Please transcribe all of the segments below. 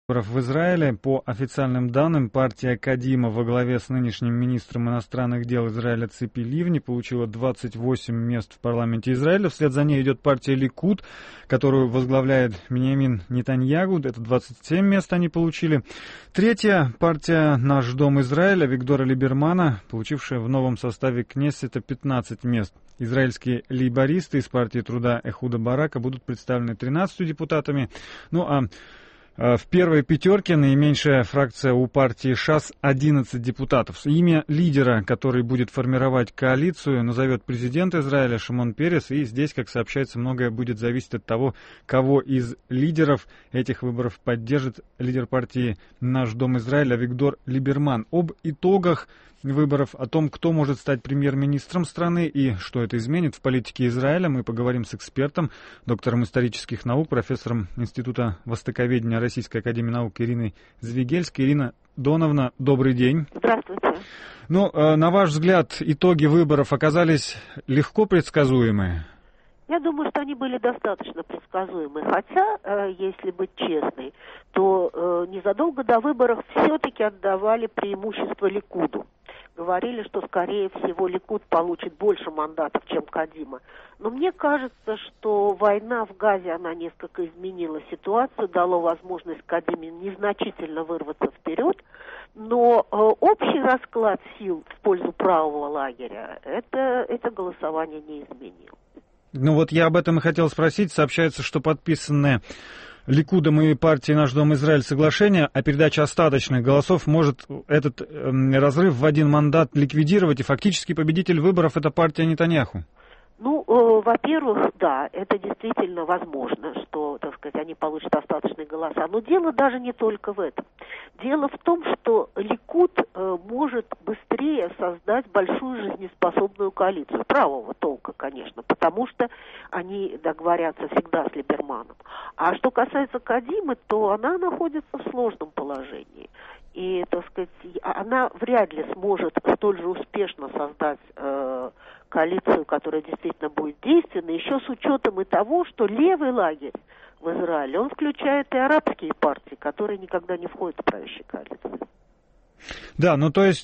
В Израиле, по официальным данным, партия Кадима во главе с нынешним министром иностранных дел Израиля Ципи Ливни получила 28 мест в парламенте Израиля. Вслед за ней идет партия Ликуд, которую возглавляет Биньямин Нетаньяху. Это 27 мест они получили. Третья партия «Наш дом Израиля» Авигдора Либермана, получившая в новом составе Кнессета 15 мест. Израильские лейбористы из партии труда Эхуда Барака будут представлены 13 депутатами. В первой пятерке наименьшая фракция у партии ШАС 11 депутатов. Имя лидера, который будет формировать коалицию, назовет президент Израиля Шимон Перес. И здесь, как сообщается, многое будет зависеть от того, кого из лидеров этих выборов поддержит лидер партии «Наш дом Израиля» Авигдор Либерман. Об итогах выборов, о том, кто может стать премьер-министром страны и что это изменит в политике Израиля, мы поговорим с экспертом, доктором исторических наук, профессором Института востоковедения Российской академии наук Ириной Звигельской. Ирина Доновна, добрый день. Здравствуйте. На ваш взгляд, итоги выборов оказались легко предсказуемые? Я думаю, что они были достаточно предсказуемы. Хотя, если быть честной, то незадолго до выборов все-таки отдавали преимущество Ликуду. Говорили, что, скорее всего, Ликуд получит больше мандатов, чем Кадима. Но мне кажется, что война в Газе, она несколько изменила ситуацию, дала возможность Кадиме незначительно вырваться вперед. Но общий расклад сил в пользу правого лагеря это голосование не изменило. Я об этом и хотел спросить. Сообщается, что подписанное Ликудом и партией «Наш дом Израиль» соглашение о передаче остаточных голосов может этот разрыв в один мандат ликвидировать, и фактически победитель выборов — это партия Нетаньяху. Во-первых, да, это действительно возможно, что, они получат остаточные голоса. Но дело даже не только в этом. Дело в том, что Ликуд может быстрее создать большую жизнеспособную коалицию. Правого толка, конечно, потому что они договорятся всегда с Либерманом. А что касается Кадимы, то она находится в сложном положении. И, она вряд ли сможет столь же успешно создать коалицию, которая действительно будет действенной, еще с учетом и того, что левый лагерь в Израиле, он включает и арабские партии, которые никогда не входят в правящую коалицию. Да,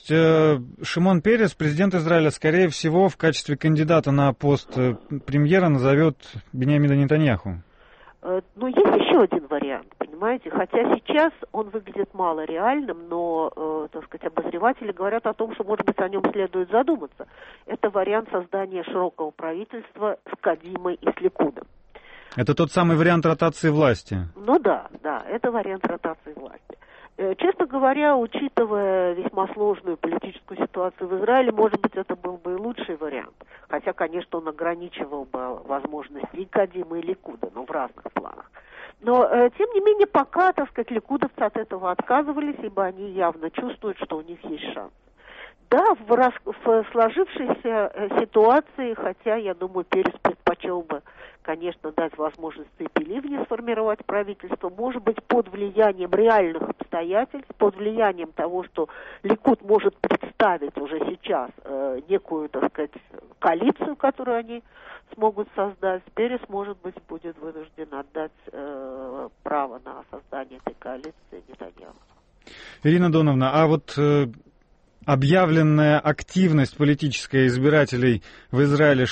Шимон Перес, президент Израиля, скорее всего, в качестве кандидата на пост премьера назовет Биньямина Нетаньяху. Есть еще один вариант, понимаете, хотя сейчас он выглядит малореальным, но, обозреватели говорят о том, что, может быть, о нем следует задуматься. Это вариант создания широкого правительства с Кадимой и с Ликудом. Это тот самый вариант ротации власти? Да, это вариант ротации власти. Честно говоря, учитывая весьма сложную политическую ситуацию в Израиле, может быть, это был бы и лучший вариант. Хотя, конечно, он ограничивал бы возможности и Кадимы, и Ликуда, но в разных планах. Но, тем не менее, пока, ликудовцы от этого отказывались, ибо они явно чувствуют, что у них есть шанс. Да, в сложившейся ситуации, хотя, я думаю, Перес предпочел бы, конечно, дать возможность Ципи Ливни сформировать правительство, может быть, под влиянием реальных обстоятельств, под влиянием того, что Ликуд может представить уже сейчас некую, коалицию, которую они смогут создать. Перес, может быть, будет вынужден отдать право на создание этой коалиции Нетаньяху. Ирина Доновна, объявленная активность политическая избирателей в Израиле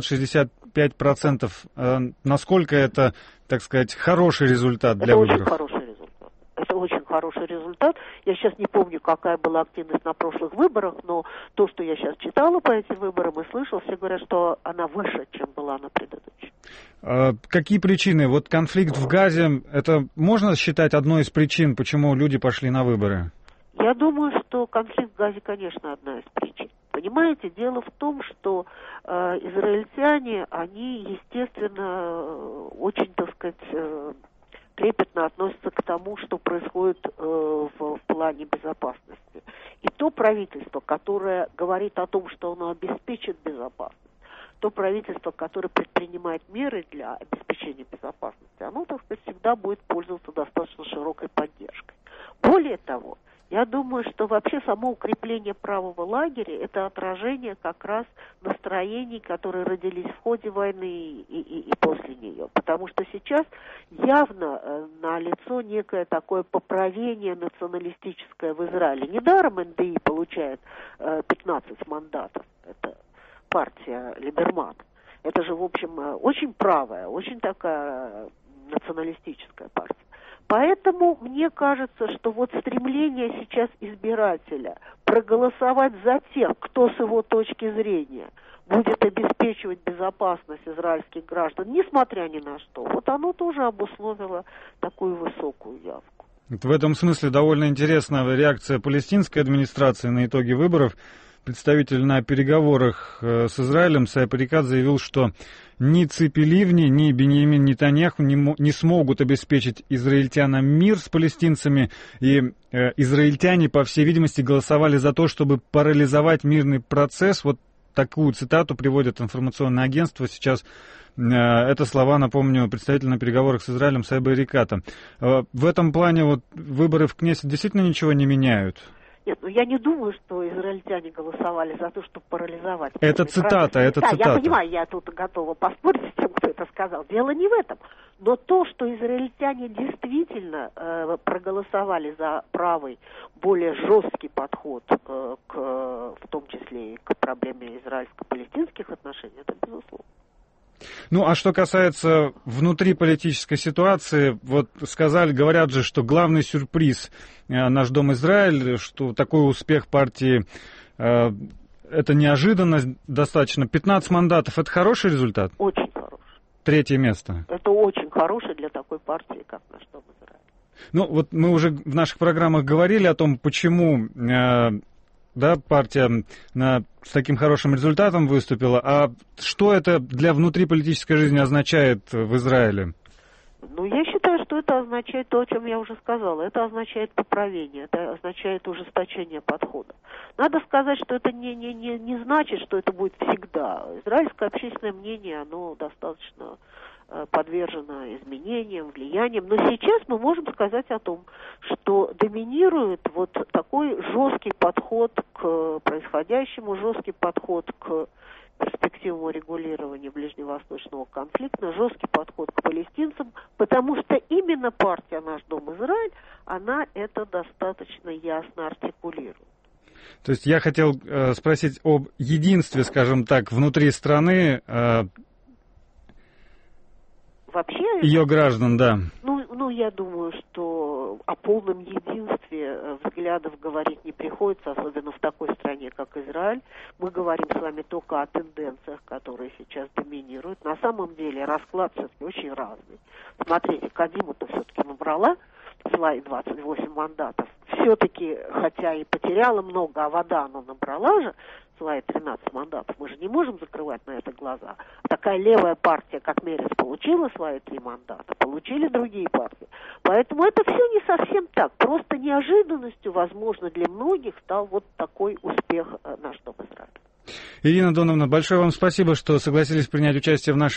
60-65%, насколько это, хороший результат для выборов? Это очень хороший результат. Я сейчас не помню, какая была активность на прошлых выборах, но то, что я сейчас читала по этим выборам и слышала, все говорят, что она выше, чем была на предыдущих. Какие причины? Конфликт в Газе, это можно считать одной из причин, почему люди пошли на выборы? Я думаю, что конфликт в Газе, конечно, одна из причин. Понимаете, дело в том, что израильтяне, они, естественно, очень, трепетно относятся к тому, что происходит в плане безопасности. И то правительство, которое говорит о том, что оно обеспечит безопасность, то правительство, которое предпринимает меры для обеспечения безопасности, оно, всегда будет пользоваться достаточно широкой поддержкой. Более того, Я думаю, что вообще само укрепление правого лагеря – это отражение как раз настроений, которые родились в ходе войны и после нее. Потому что сейчас явно налицо некое такое поправление националистическое в Израиле. Недаром НДИ получает 15 мандатов. Это партия Либермана. Это же, в общем, очень правая, очень такая националистическая партия. Поэтому мне кажется, что вот стремление сейчас избирателя проголосовать за тех, кто с его точки зрения будет обеспечивать безопасность израильских граждан, несмотря ни на что, вот оно тоже обусловило такую высокую явку. В этом смысле довольно интересная реакция палестинской администрации на итоги выборов. Представитель на переговорах с Израилем Саиб Эрикат заявил, что ни Ципи Ливни, ни Биньямин Нетаньяху не смогут обеспечить израильтянам мир с палестинцами, и израильтяне, по всей видимости, голосовали за то, чтобы парализовать мирный процесс. Вот такую цитату приводит информационное агентство сейчас. Это слова, напомню, представителя на переговорах с Израилем Саиба Эриката. В этом плане вот выборы в Кнессет действительно ничего не меняют? Нет, я не думаю, что израильтяне голосовали за то, чтобы парализовать. Это цитата, это цитата. Я понимаю, я тут готова поспорить с тем, кто это сказал. Дело не в этом. Но то, что израильтяне действительно проголосовали за правый, более жесткий подход, в том числе и к проблеме израильско-палестинских отношений, это безусловно. Ну, а что касается внутриполитической ситуации, вот говорят же, что главный сюрприз «Наш дом Израиль», что такой успех партии, это неожиданность достаточно. 15 мандатов – это хороший результат? Очень хороший. 3-е место. Это очень хороший для такой партии, как «Наш дом Израиль». Ну, вот мы уже в наших программах говорили о том, почему партия с таким хорошим результатом выступила. А что это для внутриполитической жизни означает в Израиле? Ну, я считаю, что это означает то, о чем я уже сказала. Это означает поправление, это означает ужесточение подхода. Надо сказать, что это не значит, что это будет всегда. Израильское общественное мнение, оно достаточно подвержено изменениям, влияниям. Но сейчас мы можем сказать о том, что доминирует вот такой жесткий подход к происходящему, жесткий подход к перспективам урегулирования ближневосточного конфликта, жесткий подход к палестинцам, потому что именно партия «Наш дом Израиль», она это достаточно ясно артикулирует. То есть я хотел спросить об единстве, скажем так, внутри страны, вообще ее граждан, да. Ну, я думаю, что о полном единстве взглядов говорить не приходится, особенно в такой стране, как Израиль. Мы говорим с вами только о тенденциях, которые сейчас доминируют. На самом деле расклад все-таки очень разный. Смотрите, Кадима-то все-таки набрала свои 28 мандатов. Все-таки, хотя и потеряла много, а вода она набрала же свои 13 мандатов. Мы же не можем закрывать на это глаза. Такая левая партия, как Мерец, получила свои 3 мандата, получили другие партии. Поэтому это все не совсем так. Просто неожиданностью, возможно, для многих стал вот такой успех «Наш дом Израиль». Ирина Доновна, большое вам спасибо, что согласились принять участие в нашей